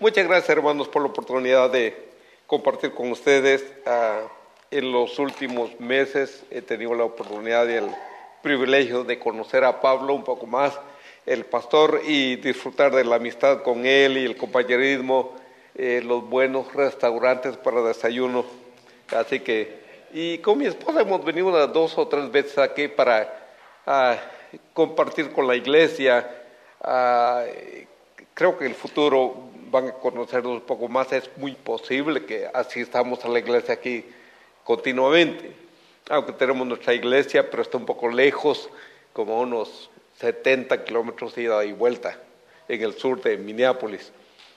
Muchas gracias, hermanos, por la oportunidad de compartir con ustedes. En los últimos meses he tenido la oportunidad y el privilegio de conocer a Pablo un poco más, el pastor, y disfrutar de la amistad con él y el compañerismo, los buenos restaurantes para desayuno. Así que, y con mi esposa hemos venido unas 2 o 3 veces aquí para compartir con la iglesia. Creo que en el futuro van a conocernos un poco más. Es muy posible que asistamos a la iglesia aquí continuamente, aunque tenemos nuestra iglesia, pero está un poco lejos, como unos 70 kilómetros ida y vuelta, en el sur de Minneapolis.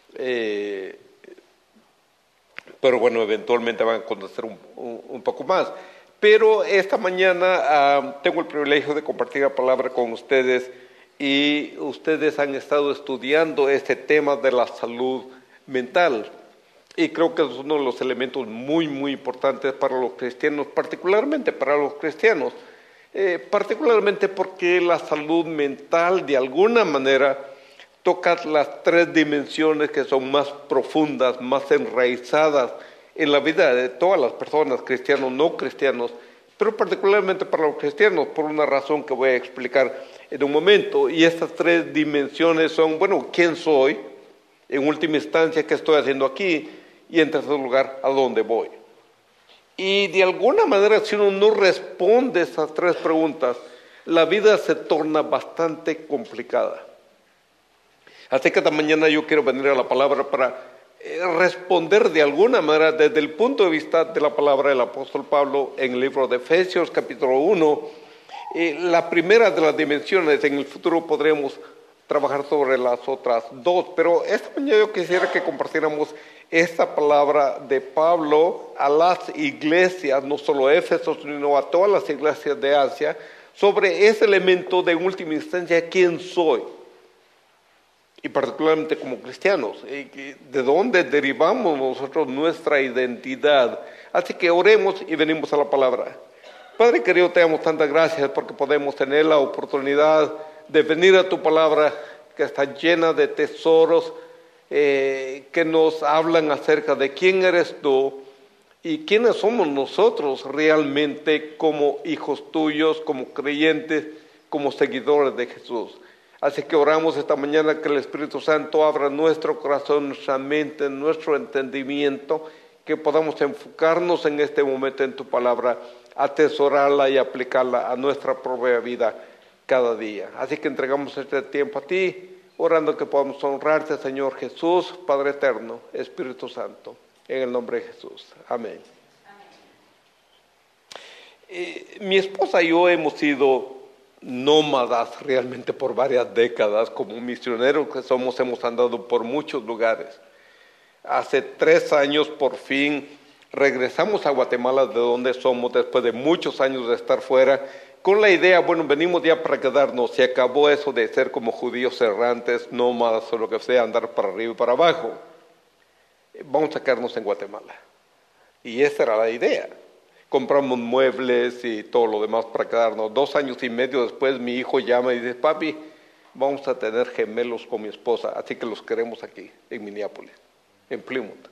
Pero bueno, eventualmente van a conocer un poco más. Pero esta mañana tengo el privilegio de compartir la palabra con ustedes, y ustedes han estado estudiando este tema de la salud mental, y creo que es uno de los elementos muy, muy importantes para los cristianos, particularmente para los cristianos, particularmente porque la salud mental de alguna manera toca las 3 dimensiones que son más profundas, más enraizadas en la vida de todas las personas, cristianos, no cristianos, pero particularmente para los cristianos, por una razón que voy a explicar en un momento. Y estas 3 dimensiones son, bueno, ¿quién soy? En última instancia, ¿qué estoy haciendo aquí? Y en tercer lugar, ¿a dónde voy? Y de alguna manera, si uno no responde a esas 3 preguntas, la vida se torna bastante complicada. Así que esta mañana yo quiero venir a la palabra para responder de alguna manera desde el punto de vista de la palabra del apóstol Pablo en el libro de Efesios capítulo 1. La primera de las dimensiones, en el futuro podremos trabajar sobre las otras 2, pero esta mañana yo quisiera que compartiéramos esta palabra de Pablo a las iglesias, no solo a Éfeso, sino a todas las iglesias de Asia, sobre ese elemento de última instancia, ¿quién soy? Y particularmente como cristianos, ¿de dónde derivamos nosotros nuestra identidad? Así que oremos y venimos a la palabra. Padre querido, te damos tantas gracias porque podemos tener la oportunidad de venir a tu palabra, que está llena de tesoros que nos hablan acerca de quién eres tú y quiénes somos nosotros realmente como hijos tuyos, como creyentes, como seguidores de Jesús. Así que oramos esta mañana que el Espíritu Santo abra nuestro corazón, nuestra mente, nuestro entendimiento, que podamos enfocarnos en este momento en tu palabra, atesorarla y aplicarla a nuestra propia vida cada día. Así que entregamos este tiempo a ti, orando que podamos honrarte, Señor Jesús, Padre eterno, Espíritu Santo, en el nombre de Jesús. Amén. Mi esposa y yo hemos sido nómadas realmente por varias décadas. Como misioneros que somos, hemos andado por muchos lugares. Hace 3 años por fin regresamos a Guatemala, de donde somos, después de muchos años de estar fuera, con la idea, bueno, venimos ya para quedarnos. Se acabó eso de ser como judíos errantes, nómadas o lo que sea, andar para arriba y para abajo. Vamos a quedarnos en Guatemala. Y esa era la idea. Compramos muebles y todo lo demás para quedarnos. 2 años y medio después mi hijo llama y dice, papi, vamos a tener gemelos con mi esposa, así que los queremos aquí, en Minneapolis, en Plymouth.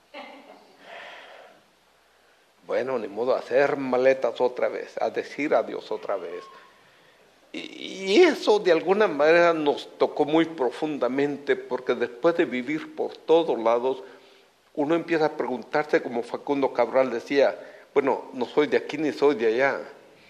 Bueno, ni modo, a hacer maletas otra vez, a decir adiós otra vez. Y eso de alguna manera nos tocó muy profundamente, porque después de vivir por todos lados, uno empieza a preguntarse, como Facundo Cabral decía, bueno, no soy de aquí ni soy de allá.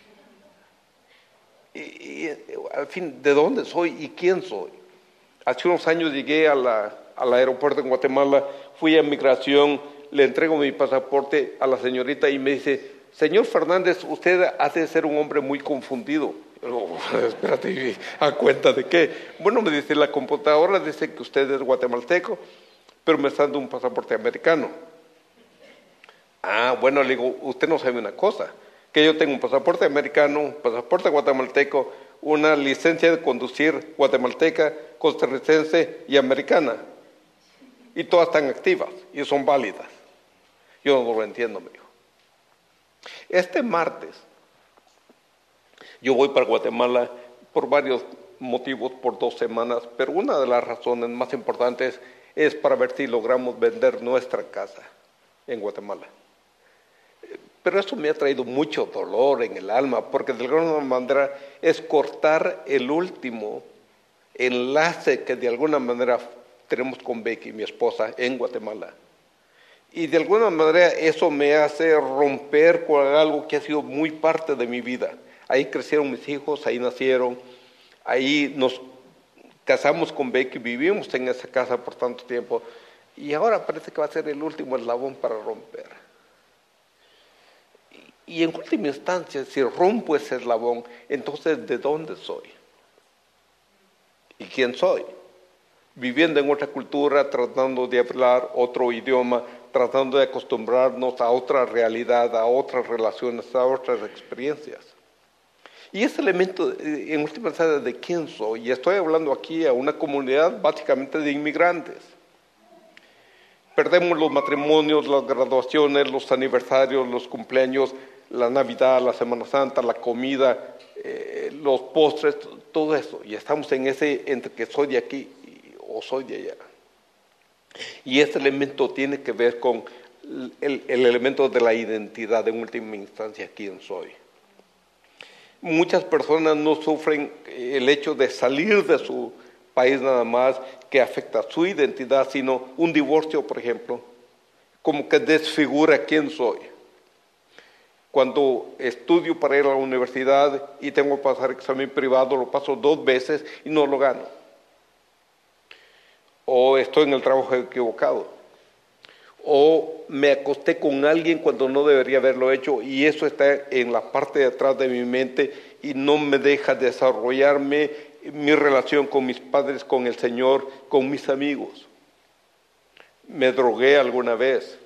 Y al fin, ¿de dónde soy y quién soy? Hace unos años llegué al aeropuerto en Guatemala, fui a migración, le entrego mi pasaporte a la señorita y me dice, señor Fernández, usted ha de ser un hombre muy confundido. Yo, espérate, ¿a cuenta de qué? Bueno, me dice, la computadora dice que usted es guatemalteco, pero me está dando un pasaporte americano. Ah, bueno, le digo, usted no sabe una cosa, que yo tengo un pasaporte americano, un pasaporte guatemalteco, una licencia de conducir guatemalteca, costarricense y americana. Y todas están activas y son válidas. Yo no lo entiendo, me dijo. Este martes, yo voy para Guatemala por varios motivos, por 2 semanas, pero una de las razones más importantes es para ver si logramos vender nuestra casa en Guatemala. Pero eso me ha traído mucho dolor en el alma, porque de alguna manera es cortar el último enlace que de alguna manera tenemos con Becky, mi esposa, en Guatemala. Y de alguna manera eso me hace romper con algo que ha sido muy parte de mi vida. Ahí crecieron mis hijos, ahí nacieron, ahí nos casamos con Becky, vivimos en esa casa por tanto tiempo, y ahora parece que va a ser el último eslabón para romper. Y en última instancia, si rompo ese eslabón, entonces ¿de dónde soy? ¿Y quién soy? Viviendo en otra cultura, tratando de hablar otro idioma, tratando de acostumbrarnos a otra realidad, a otras relaciones, a otras experiencias. Y ese elemento, en última instancia, de quién soy, y estoy hablando aquí a una comunidad básicamente de inmigrantes. Perdemos los matrimonios, las graduaciones, los aniversarios, los cumpleaños, la Navidad, la Semana Santa, la comida, los postres, todo eso. Y estamos en ese entre que soy de aquí o soy de allá. Y este elemento tiene que ver con el elemento de la identidad, en última instancia, quién soy. Muchas personas no sufren el hecho de salir de su país nada más, que afecta su identidad, sino un divorcio, por ejemplo, como que desfigura quién soy. Cuando estudio para ir a la universidad y tengo que pasar examen privado, lo paso 2 veces y no lo gano. O estoy en el trabajo equivocado. O me acosté con alguien cuando no debería haberlo hecho y eso está en la parte de atrás de mi mente y no me deja desarrollarme mi relación con mis padres, con el Señor, con mis amigos. Me drogué alguna vez.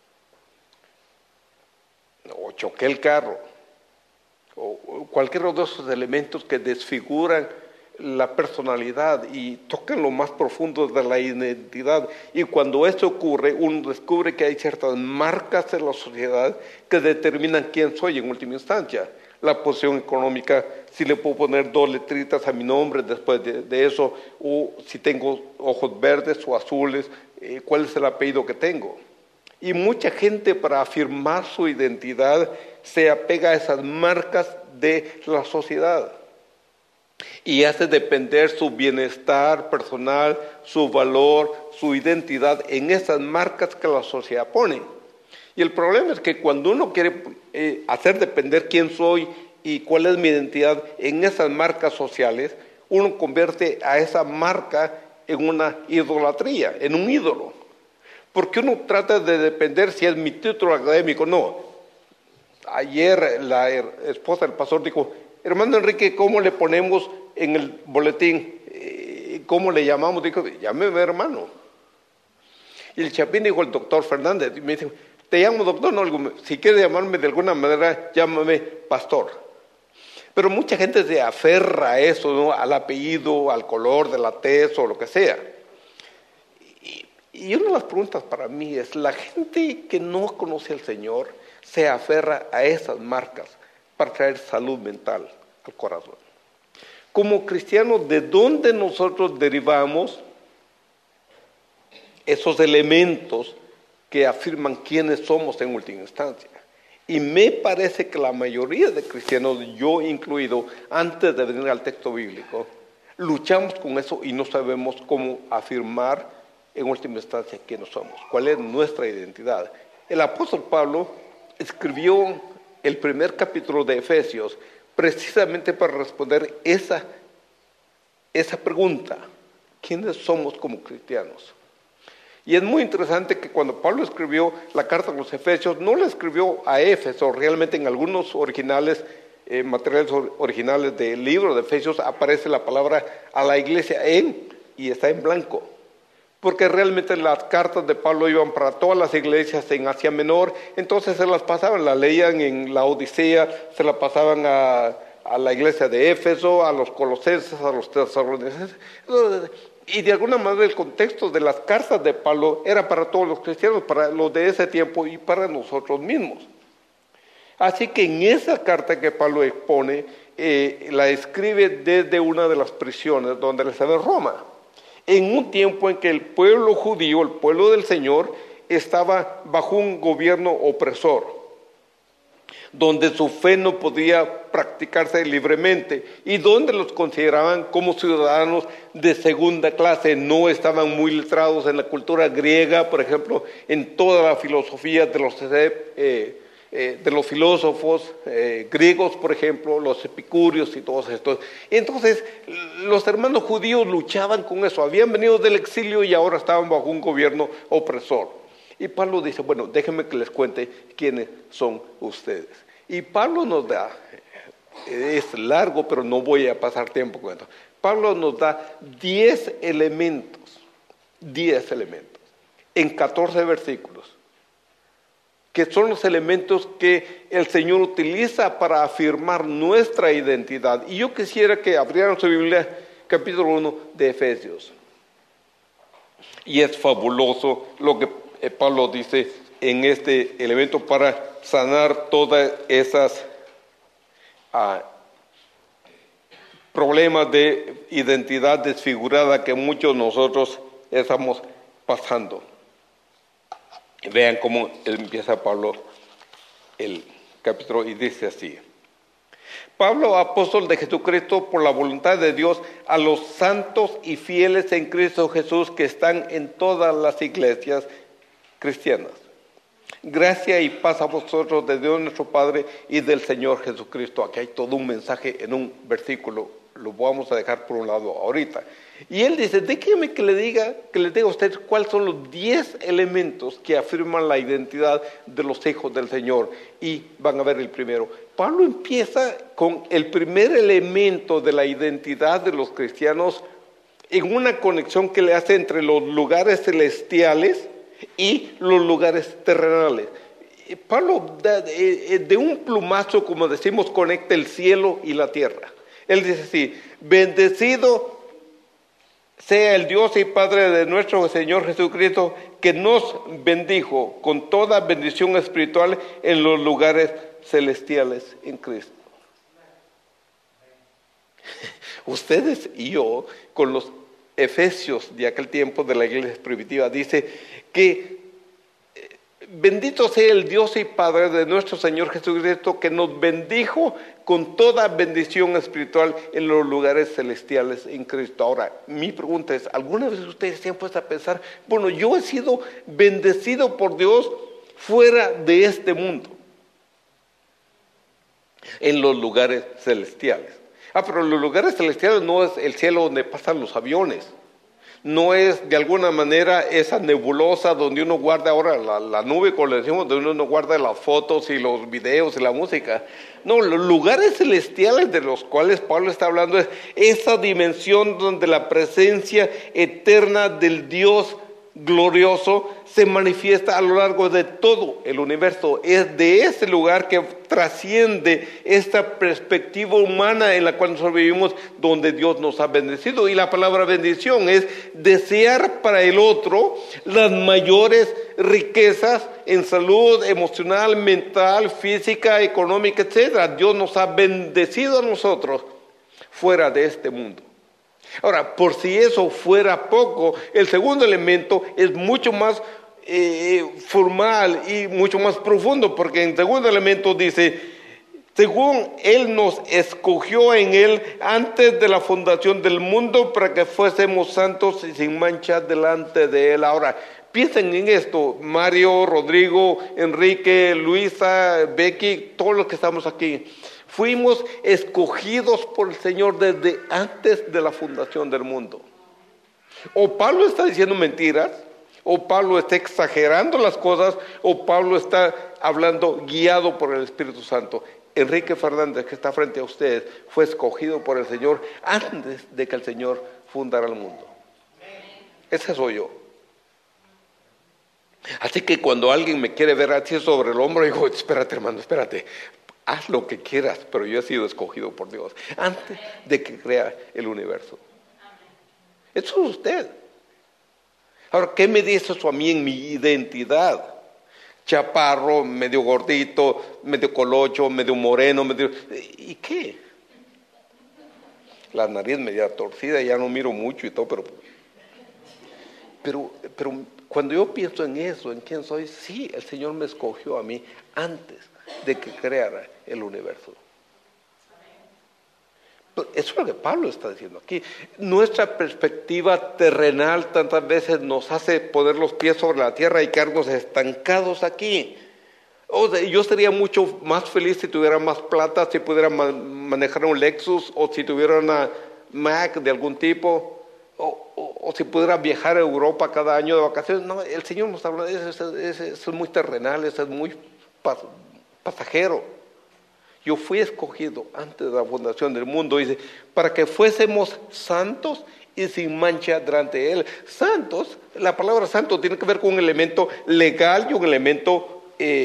O choqué el carro, o cualquiera de esos elementos que desfiguran la personalidad y tocan lo más profundo de la identidad. Y cuando esto ocurre, uno descubre que hay ciertas marcas en la sociedad que determinan quién soy en última instancia. La posición económica, si le puedo poner 2 letritas a mi nombre después de eso, o si tengo ojos verdes o azules, cuál es el apellido que tengo. Y mucha gente, para afirmar su identidad, se apega a esas marcas de la sociedad y hace depender su bienestar personal, su valor, su identidad en esas marcas que la sociedad pone. Y el problema es que cuando uno quiere hacer depender quién soy y cuál es mi identidad en esas marcas sociales, uno convierte a esa marca en una idolatría, en un ídolo. Porque uno trata de depender si es mi título académico. No. Ayer la esposa del pastor dijo, hermano Enrique, ¿cómo le ponemos en el boletín? ¿Cómo le llamamos? Dijo, llámeme hermano. Y el chapín dijo, el doctor Fernández. Y me dice, te llamo doctor, no, si quieres llamarme de alguna manera, llámame pastor. Pero mucha gente se aferra a eso, ¿no? Al apellido, al color de la tez o lo que sea. Y una de las preguntas para mí es, la gente que no conoce al Señor se aferra a esas marcas para traer salud mental al corazón. Como cristianos, ¿de dónde nosotros derivamos esos elementos que afirman quiénes somos en última instancia? Y me parece que la mayoría de cristianos, yo incluido, antes de venir al texto bíblico, luchamos con eso y no sabemos cómo afirmar en última instancia quiénes somos, cuál es nuestra identidad. El apóstol Pablo escribió el primer capítulo de Efesios precisamente para responder esa pregunta, ¿quiénes somos como cristianos? Y es muy interesante que cuando Pablo escribió la carta a los Efesios, no la escribió a Éfeso, realmente en algunos originales, materiales originales del libro de Efesios aparece la palabra a la iglesia y está en blanco. Porque realmente las cartas de Pablo iban para todas las iglesias en Asia Menor, entonces se las pasaban, la leían en la Odisea, se la pasaban a la iglesia de Éfeso, a los colosenses, a los tesalonicenses, y de alguna manera el contexto de las cartas de Pablo era para todos los cristianos, para los de ese tiempo y para nosotros mismos. Así que en esa carta que Pablo expone, la escribe desde una de las prisiones donde él estaba en Roma. en un tiempo en que el pueblo judío, el pueblo del Señor, estaba bajo un gobierno opresor, donde su fe no podía practicarse libremente y donde los consideraban como ciudadanos de segunda clase. No estaban muy letrados en la cultura griega, por ejemplo, en toda la filosofía de los filósofos griegos, por ejemplo, los epicúreos y todos estos. Entonces, los hermanos judíos luchaban con eso. Habían venido del exilio y ahora estaban bajo un gobierno opresor. Y Pablo dice, bueno, déjenme que les cuente quiénes son ustedes. Y Pablo nos da, es largo, pero no voy a pasar tiempo con esto. Pablo nos da 10 elementos, en 14 versículos, que son los elementos que el Señor utiliza para afirmar nuestra identidad. Y yo quisiera que abrieran su Biblia, capítulo 1 de Efesios. Y es fabuloso lo que Pablo dice en este elemento para sanar todas esas problemas de identidad desfigurada que muchos de nosotros estamos pasando. Vean cómo empieza Pablo el capítulo y dice así: Pablo, apóstol de Jesucristo por la voluntad de Dios, a los santos y fieles en Cristo Jesús que están en todas las iglesias cristianas. Gracia y paz a vosotros de Dios nuestro Padre y del Señor Jesucristo. Aquí hay todo un mensaje en un versículo, lo vamos a dejar por un lado ahorita. Y él dice, déjenme que les diga a ustedes cuáles son los 10 elementos que afirman la identidad de los hijos del Señor. Y van a ver el primero. Pablo empieza con el primer elemento de la identidad de los cristianos en una conexión que le hace entre los lugares celestiales y los lugares terrenales. Pablo de un plumazo, como decimos, conecta el cielo y la tierra. Él dice así: bendecido sea el Dios y Padre de nuestro Señor Jesucristo, que nos bendijo con toda bendición espiritual en los lugares celestiales en Cristo. Ustedes y yo, con los Efesios de aquel tiempo de la iglesia primitiva, dice que bendito sea el Dios y Padre de nuestro Señor Jesucristo, que nos bendijo con toda bendición espiritual en los lugares celestiales en Cristo. Ahora, mi pregunta es, ¿alguna vez ustedes se han puesto a pensar, bueno, yo he sido bendecido por Dios fuera de este mundo, en los lugares celestiales? Pero los lugares celestiales no es el cielo donde pasan los aviones. No es de alguna manera esa nebulosa donde uno guarda ahora la nube, como le decimos, donde uno guarda las fotos y los videos y la música. No, los lugares celestiales de los cuales Pablo está hablando es esa dimensión donde la presencia eterna del Dios glorioso se manifiesta a lo largo de todo el universo. Es de ese lugar que trasciende esta perspectiva humana en la cual nosotros vivimos, donde Dios nos ha bendecido. Y la palabra bendición es desear para el otro las mayores riquezas en salud emocional, mental, física, económica, etc. Dios nos ha bendecido a nosotros fuera de este mundo. Ahora, por si eso fuera poco, el segundo elemento es mucho más formal y mucho más profundo, porque en el segundo elemento dice, según Él nos escogió en Él antes de la fundación del mundo para que fuésemos santos y sin mancha delante de Él. Ahora, piensen en esto, Mario, Rodrigo, Enrique, Luisa, Becky, todos los que estamos aquí. Fuimos escogidos por el Señor desde antes de la fundación del mundo. O Pablo está diciendo mentiras, o Pablo está exagerando las cosas, o Pablo está hablando guiado por el Espíritu Santo. Enrique Fernández, que está frente a ustedes, fue escogido por el Señor antes de que el Señor fundara el mundo. Ese soy yo. Así que cuando alguien me quiere ver así sobre el hombro, digo, espérate hermano, espérate. Haz lo que quieras, pero yo he sido escogido por Dios antes de que crea el universo. Eso es usted. Ahora, ¿qué me dice eso a mí en mi identidad? Chaparro, medio gordito, medio colocho, medio moreno, ¿y qué? La nariz media torcida, ya no miro mucho y todo, pero Pero cuando yo pienso en eso, en quién soy, sí, el Señor me escogió a mí antes de que creara el universo. Pero eso es lo que Pablo está diciendo aquí. Nuestra perspectiva terrenal tantas veces nos hace poner los pies sobre la tierra y quedarnos estancados aquí. O sea, yo sería mucho más feliz si tuviera más plata, si pudiera manejar un Lexus, o si tuviera una Mac de algún tipo, o si pudiera viajar a Europa cada año de vacaciones. No, el Señor nos habla de eso, eso es muy terrenal, eso es muy pasajero. Yo fui escogido antes de la fundación del mundo, dice, para que fuésemos santos y sin mancha delante de Él. Santos, la palabra santo tiene que ver con un elemento legal y un elemento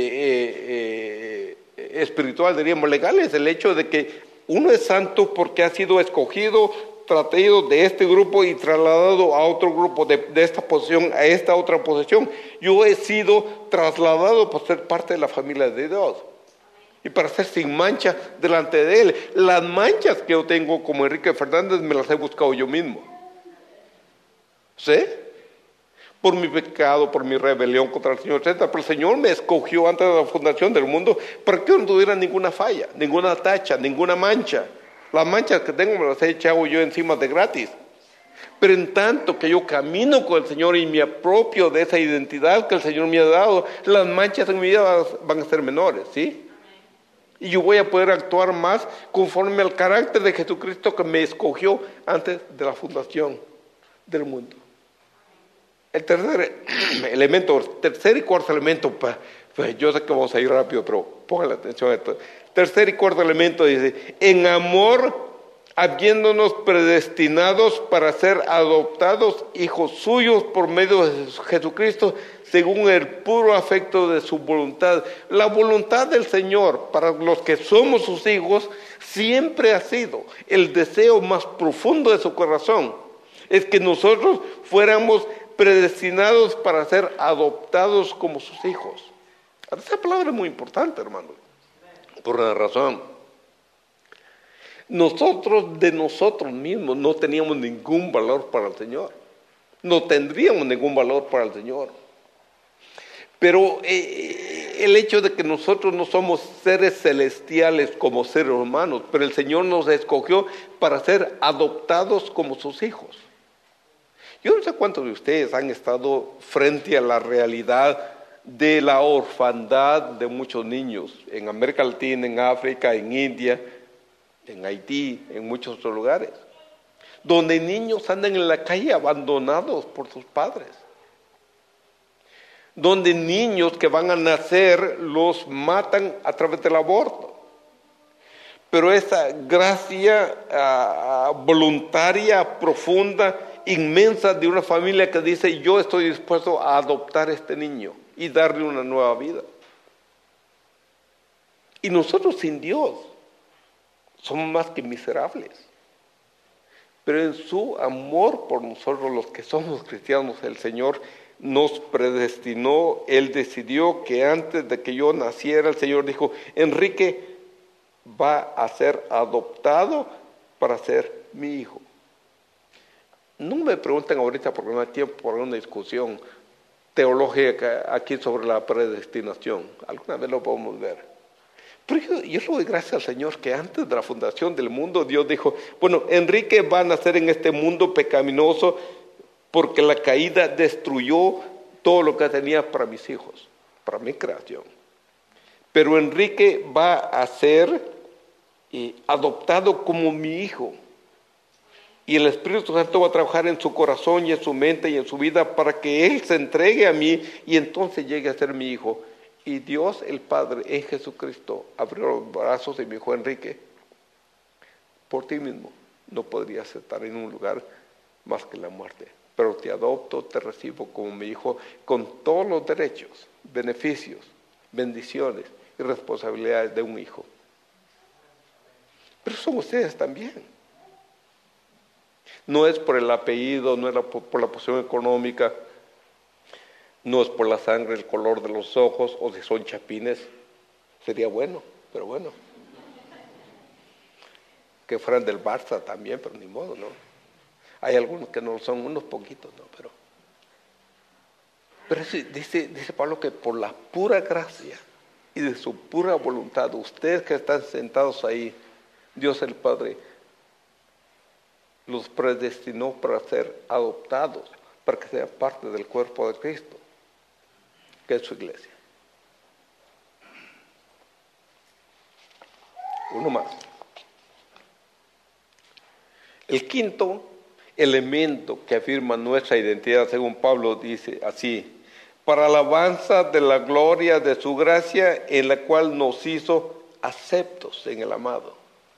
espiritual, diríamos. Legal es el hecho de que uno es santo porque ha sido escogido, traído de este grupo y trasladado a otro grupo, de esta posición a esta otra posición. Yo he sido trasladado por ser parte de la familia de Dios y para ser sin mancha delante de Él. Las manchas que yo tengo como Enrique Fernández me las he buscado yo mismo. ¿Sí? Por mi pecado, por mi rebelión contra el Señor, etc. Pero el Señor me escogió antes de la fundación del mundo para que yo no tuviera ninguna falla, ninguna tacha, ninguna mancha. Las manchas que tengo me las he echado yo encima de gratis. Pero en tanto que yo camino con el Señor y me apropio de esa identidad que el Señor me ha dado, las manchas en mi vida van a ser menores, ¿sí? Y yo voy a poder actuar más conforme al carácter de Jesucristo que me escogió antes de la fundación del mundo. El tercer elemento, tercer y cuarto elemento, pues yo sé que vamos a ir rápido, pero pongan atención a esto. Tercer y cuarto elemento dice, en amor, habiéndonos predestinados para ser adoptados hijos suyos por medio de Jesucristo, según el puro afecto de su voluntad. La voluntad del Señor para los que somos sus hijos siempre ha sido el deseo más profundo de su corazón. Es que nosotros fuéramos predestinados para ser adoptados como sus hijos. Esa palabra es muy importante, hermano, por una razón. Nosotros de nosotros mismos no teníamos ningún valor para el Señor. No tendríamos ningún valor para el Señor. Pero el hecho de que nosotros no somos seres celestiales como seres humanos, pero el Señor nos escogió para ser adoptados como sus hijos. Yo no sé cuántos de ustedes han estado frente a la realidad de la orfandad de muchos niños en América Latina, en África, en India, en Haití, en muchos otros lugares, donde niños andan en la calle abandonados por sus padres, donde niños que van a nacer los matan a través del aborto. Pero esa gracia voluntaria, profunda, inmensa de una familia que dice, yo estoy dispuesto a adoptar a este niño y darle una nueva vida. Y nosotros sin Dios somos más que miserables. Pero en su amor por nosotros los que somos cristianos, el Señor nos predestinó. Él decidió que antes de que yo naciera, el Señor dijo, Enrique va a ser adoptado para ser mi hijo. No me pregunten ahorita porque no hay tiempo por una discusión teológica aquí sobre la predestinación. Alguna vez lo podemos ver. Pero yo le doy gracias al Señor que antes de la fundación del mundo Dios dijo, bueno, Enrique va a nacer en este mundo pecaminoso porque la caída destruyó todo lo que tenía para mis hijos, para mi creación. Pero Enrique va a ser adoptado como mi hijo. Y el Espíritu Santo va a trabajar en su corazón y en su mente y en su vida para que Él se entregue a mí y entonces llegue a ser mi hijo. Y Dios el Padre en Jesucristo abrió los brazos y me dijo, Enrique, por ti mismo no podrías estar en un lugar más que la muerte. Pero te adopto, te recibo como mi hijo con todos los derechos, beneficios, bendiciones y responsabilidades de un hijo. Pero son ustedes también. No es por el apellido, no es por la posición económica, no es por la sangre, el color de los ojos o si son chapines. Sería bueno, pero bueno. Que fueran del Barça también, pero ni modo, ¿no? Hay algunos que no son, unos poquitos, ¿no? Pero Pero dice Pablo que por la pura gracia y de su pura voluntad, ustedes que están sentados ahí, Dios el Padre los predestinó para ser adoptados, para que sean parte del cuerpo de Cristo, que es su iglesia. Uno más. El quinto elemento que afirma nuestra identidad, según Pablo dice así: para alabanza de la gloria de su gracia, en la cual nos hizo aceptos en el amado.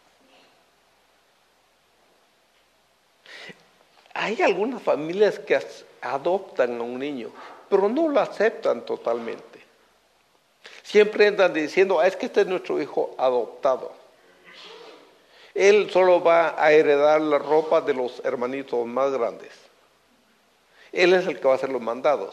Hay algunas familias que adoptan a un niño, pero no lo aceptan totalmente. Siempre andan diciendo, es que este es nuestro hijo adoptado. Él solo va a heredar la ropa de los hermanitos más grandes. Él es el que va a hacer los mandados.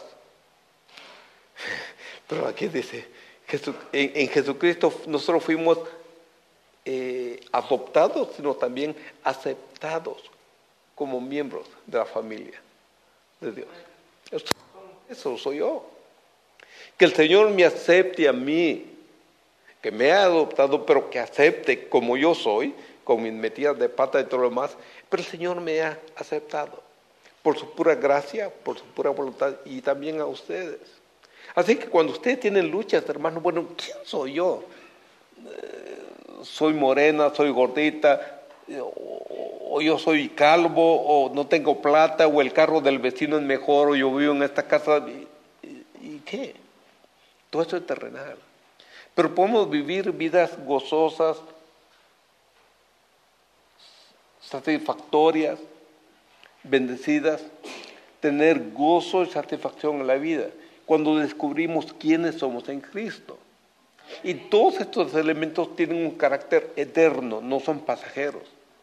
Pero aquí dice, en Jesucristo nosotros fuimos adoptados, sino también aceptados como miembros de la familia de Dios. Eso soy yo. Que el Señor me acepte a mí, que me ha adoptado, pero que acepte como yo soy, con mis metidas de pata y todo lo demás, pero el Señor me ha aceptado por su pura gracia, por su pura voluntad, y también a ustedes. Así que cuando ustedes tienen luchas, hermano, bueno, ¿quién soy yo? Soy morena, soy gordita, o yo soy calvo, o no tengo plata, o el carro del vecino es mejor, o yo vivo en esta casa. ¿Y qué? Todo eso es terrenal. Pero podemos vivir vidas gozosas, satisfactorias, bendecidas, tener gozo y satisfacción en la vida cuando descubrimos quiénes somos en Cristo. Y todos estos elementos tienen un carácter eterno, no son pasajeros.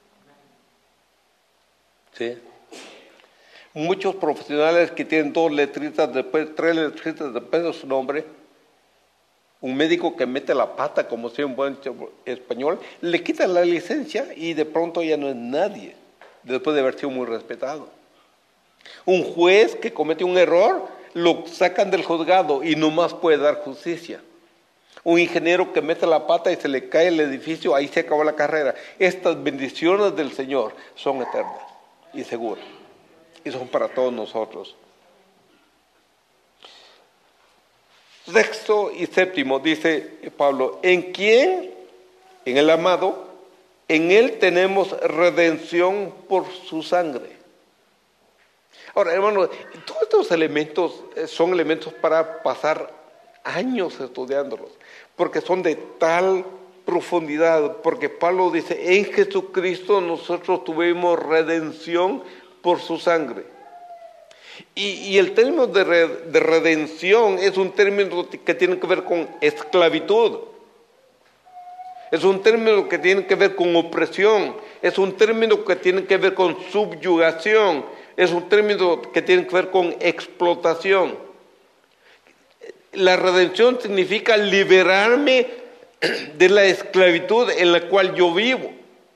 ¿Sí? Muchos profesionales que tienen 3 letritas después de su nombre, un médico que mete la pata, como sea un buen español, le quitan la licencia y de pronto ya no es nadie, después de haber sido muy respetado. Un juez que comete un error, lo sacan del juzgado y no más puede dar justicia. Un ingeniero que mete la pata y se le cae el edificio, ahí se acabó la carrera. Estas bendiciones del Señor son eternas y seguras, y son para todos nosotros. Sexto y séptimo, dice Pablo, ¿en quién? En el amado, en él tenemos redención por su sangre. Ahora, hermanos, todos estos elementos son elementos para pasar años estudiándolos, porque son de tal profundidad, porque Pablo dice, en Jesucristo nosotros tuvimos redención por su sangre. Y el término de redención es un término que tiene que ver con esclavitud. Es un término que tiene que ver con opresión. Es un término que tiene que ver con subyugación. Es un término que tiene que ver con explotación. La redención significa liberarme de la esclavitud en la cual yo vivo.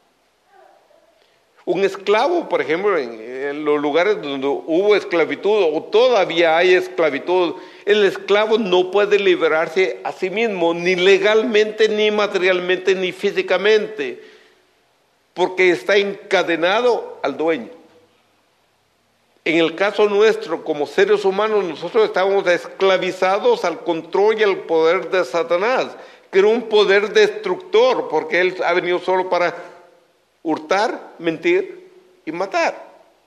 Un esclavo, por ejemplo, en los lugares donde hubo esclavitud o todavía hay esclavitud, el esclavo no puede liberarse a sí mismo, ni legalmente, ni materialmente, ni físicamente, porque está encadenado al dueño. En el caso nuestro, como seres humanos, nosotros estábamos esclavizados al control y al poder de Satanás, que era un poder destructor, porque él ha venido solo para hurtar, mentir y matar.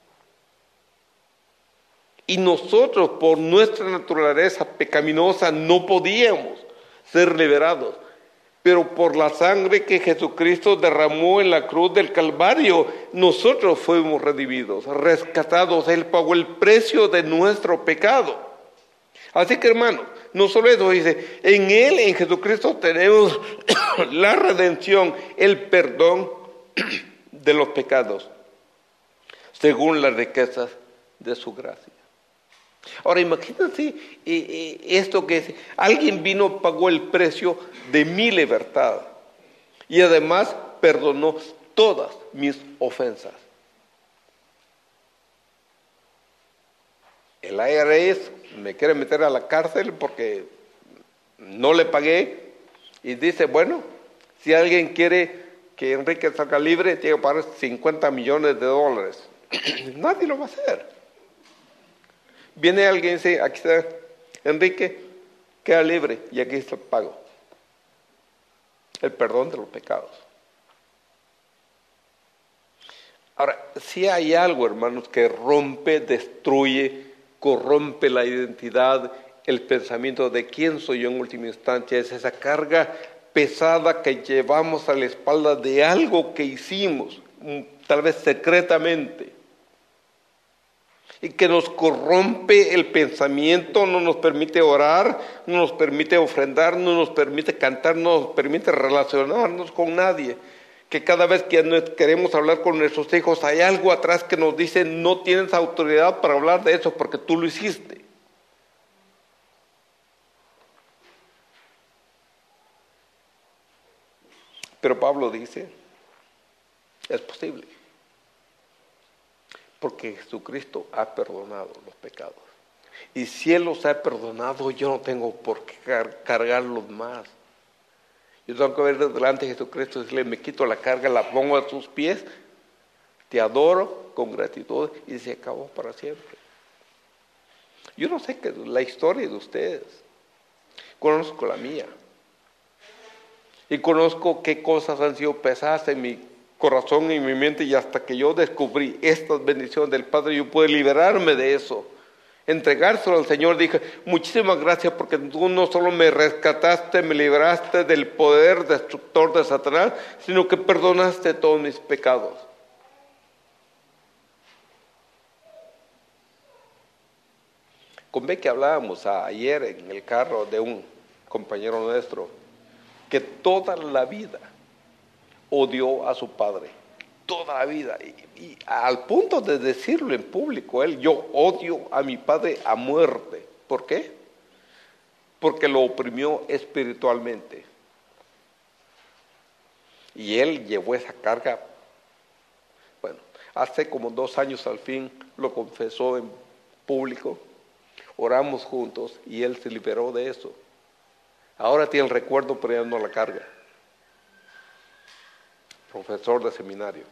Y nosotros, por nuestra naturaleza pecaminosa, no podíamos ser liberados. Pero por la sangre que Jesucristo derramó en la cruz del Calvario, nosotros fuimos redimidos, rescatados. Él pagó el precio de nuestro pecado. Así que, hermanos, no solo eso, dice, en Él, en Jesucristo, tenemos la redención, el perdón de los pecados, según las riquezas de su gracia. Ahora imagínense esto que es, alguien vino, pagó el precio de mi libertad y además perdonó todas mis ofensas. el IRS me quiere meter a la cárcel porque no le pagué, y dice, bueno, si alguien quiere que Enrique salga libre, tiene que pagar $50 millones. Nadie lo va a hacer. Viene alguien y dice, aquí está Enrique, queda libre, y aquí está el pago. El perdón de los pecados. Ahora, si hay algo, hermanos, que rompe, destruye, corrompe la identidad, el pensamiento de quién soy yo en última instancia, es esa carga pesada que llevamos a la espalda de algo que hicimos, tal vez secretamente, y que nos corrompe el pensamiento, no nos permite orar, no nos permite ofrendar, no nos permite cantar, no nos permite relacionarnos con nadie. Que cada vez que queremos hablar con nuestros hijos, hay algo atrás que nos dice, no tienes autoridad para hablar de eso porque tú lo hiciste. Pero Pablo dice, es posible, porque Jesucristo ha perdonado los pecados. Y si Él los ha perdonado, yo no tengo por qué cargarlos más. Yo tengo que ver delante de Jesucristo y decirle, me quito la carga, la pongo a tus pies, te adoro con gratitud y se acabó para siempre. Yo no sé la historia de ustedes, conozco la mía. Y conozco qué cosas han sido pesadas en mi corazón y en mi mente, y hasta que yo descubrí estas bendiciones del Padre, yo pude liberarme de eso. Entregárselo al Señor, dije, muchísimas gracias porque tú no solo me rescataste, me libraste del poder destructor de Satanás, sino que perdonaste todos mis pecados. Con Becky hablábamos ayer en el carro de un compañero nuestro, que toda la vida odió a su padre, toda la vida, y al punto de decirlo en público, yo odio a mi padre a muerte. ¿Por qué? Porque lo oprimió espiritualmente. Y él llevó esa carga. Bueno, hace como 2 años al fin lo confesó en público, oramos juntos y él se liberó de eso. Ahora tiene el recuerdo, pero ya no la carga. Profesor de seminario.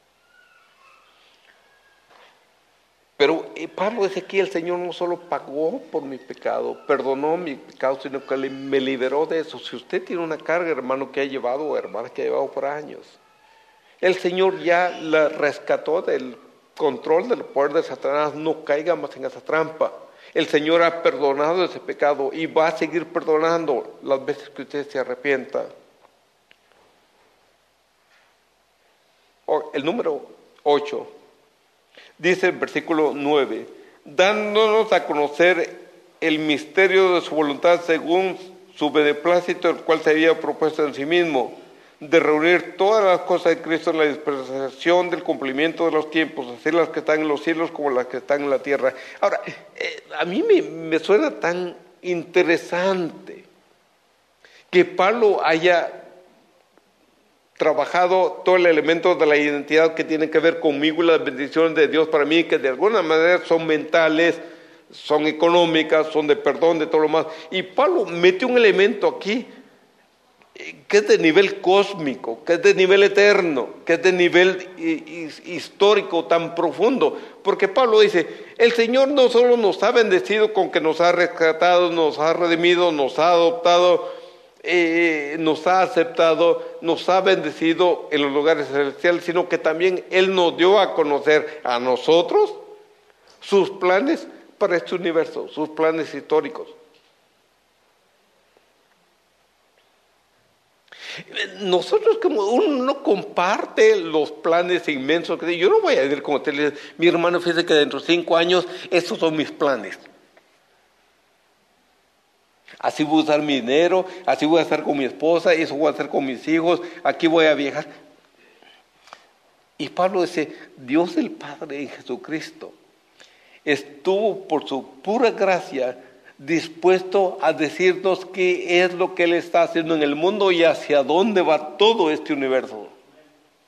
Pero Pablo dice aquí, el Señor no solo pagó por mi pecado, perdonó mi pecado, sino que me liberó de eso. Si usted tiene una carga, hermano, que ha llevado, o hermana, que ha llevado por años, el Señor ya la rescató del control del poder de Satanás, no caiga más en esa trampa. El Señor ha perdonado ese pecado y va a seguir perdonando las veces que usted se arrepienta. El número 8 dice el versículo 9, dándonos a conocer el misterio de su voluntad según su beneplácito, el cual se había propuesto en sí mismo, de reunir todas las cosas de Cristo en la dispensación del cumplimiento de los tiempos, así las que están en los cielos como las que están en la tierra. Ahora, a mí me suena tan interesante que Pablo haya trabajado todo el elemento de la identidad que tiene que ver conmigo y las bendiciones de Dios para mí, que de alguna manera son mentales, son económicas, son de perdón, de todo lo más. Y Pablo mete un elemento aquí que es de nivel cósmico, que es de nivel eterno, que es de nivel histórico tan profundo, porque Pablo dice, el Señor no solo nos ha bendecido con que nos ha rescatado, nos ha redimido, nos ha adoptado, nos ha aceptado, nos ha bendecido en los lugares celestiales, sino que también Él nos dio a conocer a nosotros sus planes para este universo, sus planes históricos. Nosotros, como uno no comparte los planes inmensos, yo no voy a decir como usted le dice, mi hermano, fíjese que dentro de 5 años estos son mis planes. Así voy a usar mi dinero, así voy a estar con mi esposa, eso voy a hacer con mis hijos, aquí voy a viajar. Y Pablo dice, Dios el Padre en Jesucristo estuvo por su pura gracia dispuesto a decirnos qué es lo que Él está haciendo en el mundo y hacia dónde va todo este universo.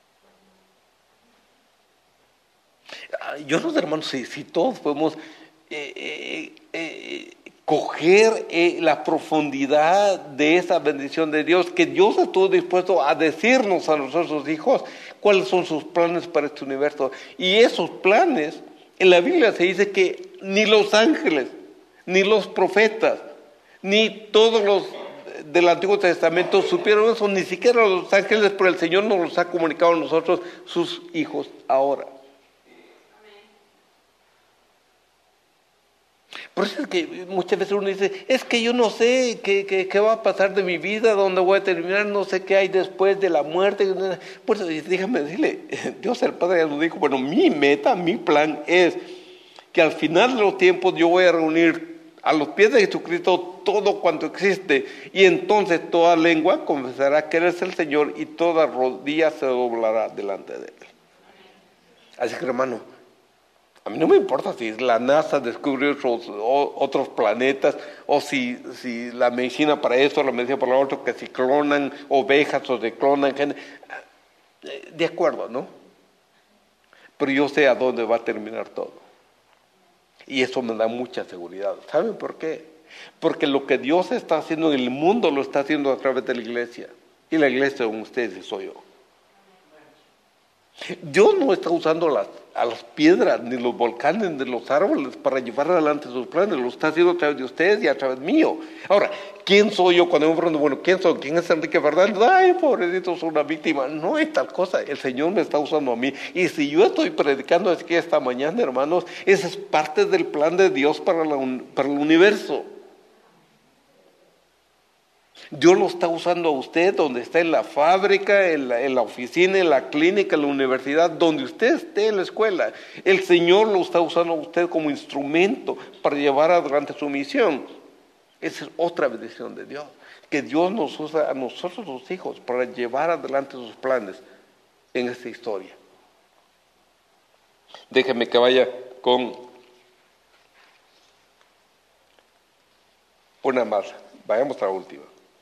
Yo no sé, hermanos, si todos podemos coger la profundidad de esa bendición de Dios, que Dios estuvo dispuesto a decirnos a nosotros hijos cuáles son sus planes para este universo. Y esos planes, en la Biblia se dice que ni los ángeles, ni los profetas, ni todos los del Antiguo Testamento supieron eso, ni siquiera los ángeles, pero el Señor nos los ha comunicado a nosotros, sus hijos, ahora. Por eso es que muchas veces uno dice, es que yo no sé qué va a pasar de mi vida, dónde voy a terminar, no sé qué hay después de la muerte. Por eso déjame decirle, Dios el Padre ya lo dijo, bueno, mi meta, mi plan es que al final de los tiempos yo voy a reunir a los pies de Jesucristo todo cuanto existe, y entonces toda lengua confesará que Él es el Señor y toda rodilla se doblará delante de Él. Así que, hermano, a mí no me importa si la NASA descubre otros planetas, o si la medicina para esto, la medicina para lo otro, que si clonan ovejas o se clonan gente. De acuerdo, ¿no? Pero yo sé a dónde va a terminar todo. Y eso me da mucha seguridad. ¿Saben por qué? Porque lo que Dios está haciendo en el mundo lo está haciendo a través de la iglesia. Y la iglesia son ustedes y soy yo. Dios no está usando a las piedras, ni los volcanes, ni los árboles para llevar adelante sus planes. Lo está haciendo a través de ustedes y a través mío. Ahora, ¿quién soy yo cuando me pregunto, bueno, quién soy? ¿Quién es Enrique Fernández? Ay, pobrecito, soy una víctima. No es tal cosa. El Señor me está usando a mí. Y si yo estoy predicando aquí esta mañana, hermanos, esa es parte del plan de Dios para el universo. Dios lo está usando a usted donde está, en la fábrica, en la oficina, en la clínica, en la universidad, donde usted esté, en la escuela. El Señor lo está usando a usted como instrumento para llevar adelante su misión. Esa es otra bendición de Dios, que Dios nos usa a nosotros los hijos para llevar adelante sus planes en esta historia. Déjeme que vaya con una más. Vayamos a la última.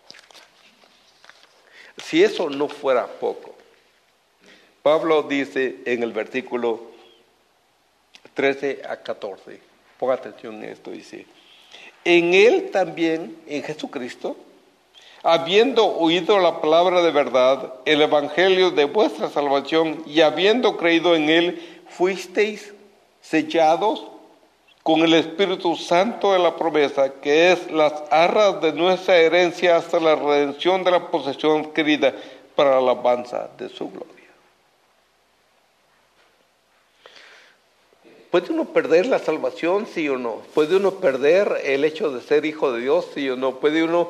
Si eso no fuera poco, Pablo dice en el versículo 13 a 14, ponga atención en esto, dice, en Él también, en Jesucristo, habiendo oído la palabra de verdad, el evangelio de vuestra salvación, y habiendo creído en Él, fuisteis sellados con el Espíritu Santo de la promesa, que es las arras de nuestra herencia hasta la redención de la posesión adquirida para la alabanza de su gloria. ¿Puede uno perder la salvación, sí o no? ¿Puede uno perder el hecho de ser hijo de Dios, sí o no? ¿Puede uno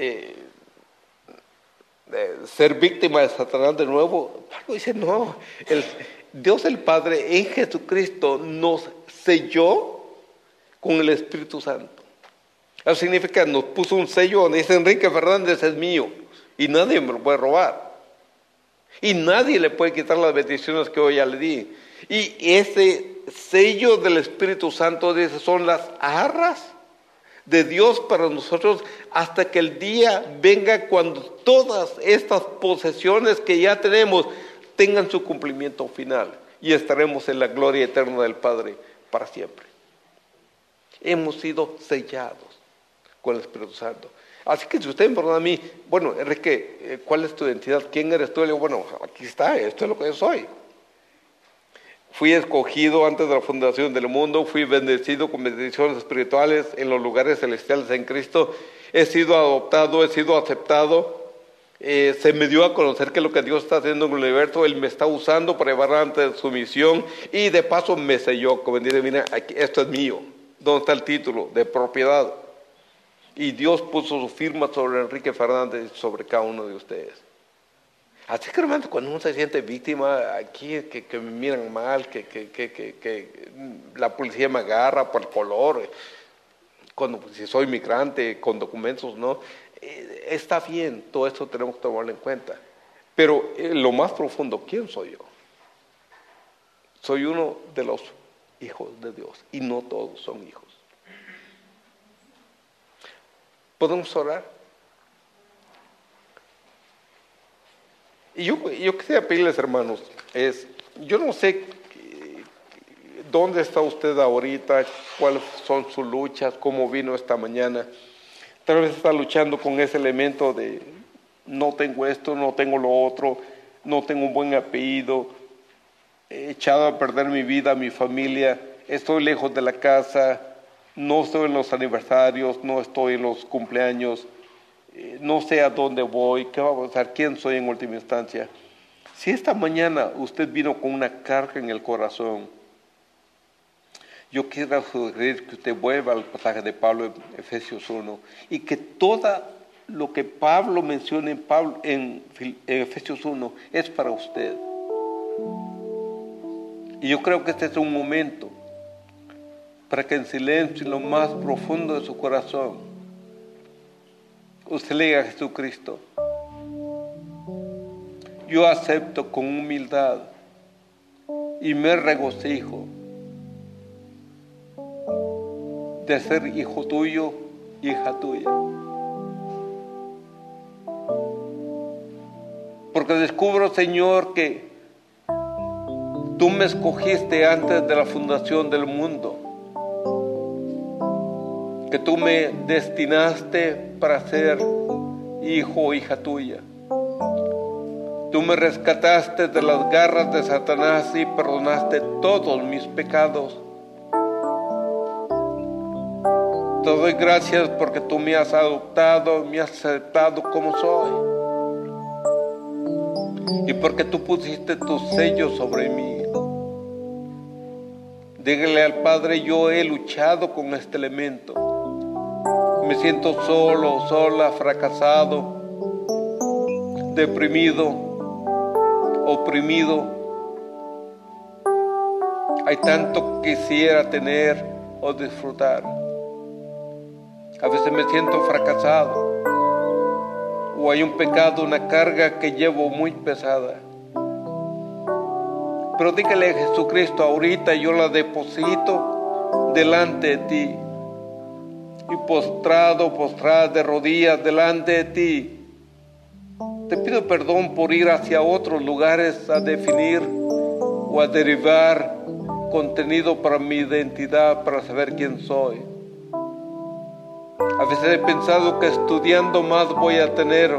ser víctima de Satanás de nuevo? Pablo dice, no. Dios el Padre en Jesucristo nos selló con el Espíritu Santo. Eso significa, nos puso un sello donde dice, Enrique Fernández es mío, y nadie me lo puede robar. Y nadie le puede quitar las bendiciones que hoy ya le di. Y ese sello del Espíritu Santo, dice, son las arras de Dios para nosotros hasta que el día venga cuando todas estas posesiones que ya tenemos tengan su cumplimiento final y estaremos en la gloria eterna del Padre para siempre. Hemos sido sellados con el Espíritu Santo. Así que si usted me pregunta a mí, bueno, Enrique, ¿cuál es tu identidad? ¿Quién eres tú? Le digo, bueno, aquí está, esto es lo que yo soy. Fui escogido antes de la fundación del mundo, fui bendecido con bendiciones espirituales en los lugares celestiales en Cristo, he sido adoptado, he sido aceptado, se me dio a conocer que lo que Dios está haciendo en el universo, Él me está usando para llevar adelante su misión y de paso me selló, como dice, mira, aquí, esto es mío. ¿Dónde está el título? De propiedad. Y Dios puso su firma sobre Enrique Fernández y sobre cada uno de ustedes. Así que, hermano, cuando uno se siente víctima, aquí que me miran mal, que la policía me agarra por el color, si soy migrante, con documentos, no, está bien, todo esto tenemos que tomarlo en cuenta. Pero lo más profundo, ¿quién soy yo? Soy uno de los hijos de Dios y no todos son hijos. ¿Podemos orar? Y yo quisiera pedirles, hermanos, yo no sé ¿Dónde está usted ahorita? ¿Cuáles son sus luchas? ¿Cómo vino esta mañana? Tal vez está luchando con ese elemento de no tengo esto, no tengo lo otro, no tengo un buen apellido, he echado a perder mi vida, mi familia, estoy lejos de la casa, no estoy en los aniversarios, no estoy en los cumpleaños, no sé a dónde voy, qué va a pasar, quién soy en última instancia. Si esta mañana usted vino con una carga en el corazón, yo quiero sugerir que usted vuelva al pasaje de Pablo en Efesios 1 y que todo lo que Pablo menciona en Efesios 1 es para usted. Y yo creo que este es un momento para que en silencio, en lo más profundo de su corazón, usted le diga a Jesucristo: yo acepto con humildad y me regocijo de ser hijo tuyo, hija tuya. Porque descubro, Señor, que tú me escogiste antes de la fundación del mundo, que tú me destinaste para ser hijo o hija tuya. Tú me rescataste de las garras de Satanás y perdonaste todos mis pecados. Te doy gracias porque tú me has adoptado, me has aceptado como soy. Y porque tú pusiste tu sello sobre mí. Dígale al Padre: yo he luchado con este elemento. Me siento solo, sola, fracasado, deprimido, oprimido. Hay tanto que quisiera tener o disfrutar. A veces me siento fracasado, o hay un pecado, una carga que llevo muy pesada. Pero dígale a Jesucristo: ahorita yo la deposito delante de ti. Y postrada de rodillas delante de ti, te pido perdón por ir hacia otros lugares a definir o a derivar contenido para mi identidad, para saber quién soy. A veces he pensado que estudiando más voy a tener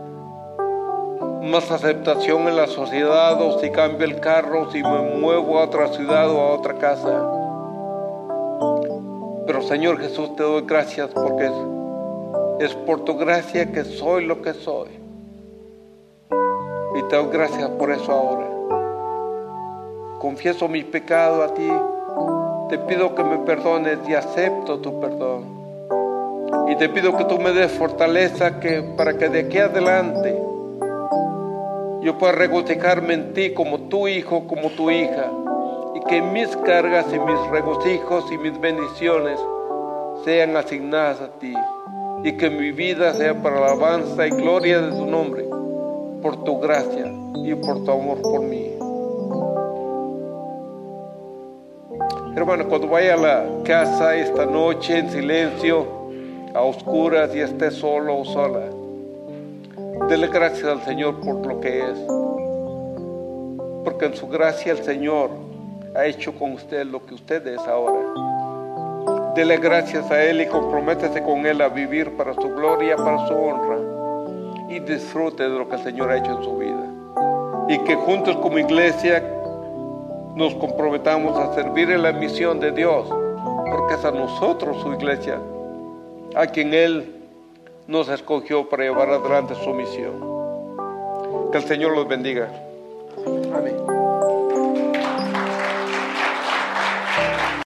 más aceptación en la sociedad, o si cambio el carro, si me muevo a otra ciudad o a otra casa. Pero Señor Jesús, te doy gracias porque es por tu gracia que soy lo que soy. Y te doy gracias por eso ahora. Confieso mi pecado a ti, te pido que me perdones y acepto tu perdón. Y te pido que tú me des fortaleza para que de aquí adelante yo pueda regocijarme en ti como tu hijo, como tu hija. Y que mis cargas y mis regocijos y mis bendiciones sean asignadas a ti. Y que mi vida sea para la alabanza y gloria de tu nombre, por tu gracia y por tu amor por mí. Hermano, cuando vaya a la casa esta noche en silencio, a oscuras, y esté solo o sola, dele gracias al Señor por lo que es. Porque en su gracia el Señor ha hecho con usted lo que usted es ahora. Dele gracias a Él y comprométese con Él a vivir para su gloria, para su honra, y disfrute de lo que el Señor ha hecho en su vida. Y que juntos como iglesia nos comprometamos a servir en la misión de Dios, porque es a nosotros, su iglesia, a quien Él nos escogió para llevar adelante su misión. Que el Señor los bendiga. Amén.